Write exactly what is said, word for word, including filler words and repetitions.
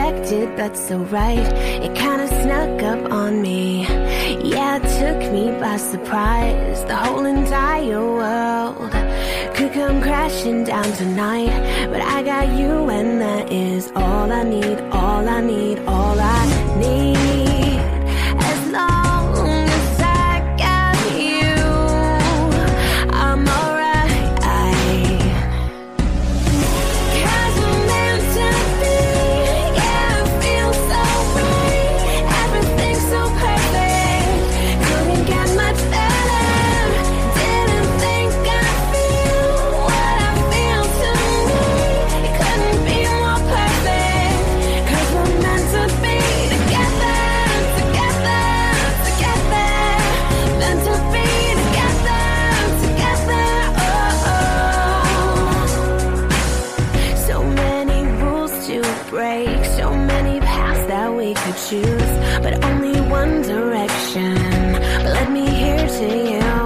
unexpected but so right. It kinda snuck up on me. Yeah, it took me by surprise. The whole entire world could come crashing down tonight, but I got you and that is all I need, all I need, all I need. As long as I got you, I'm alright. Cause we're meant to be, yeah, it feels so right. Everything's so perfect, couldn't get much better. Didn't think I'd feel what I feel tonight. It couldn't be more perfect, cause we're meant to be together, together, together. Meant to be together, together, oh, oh. So many rules to break, so many paths that we could choose, but only one direction. But let me hear to you.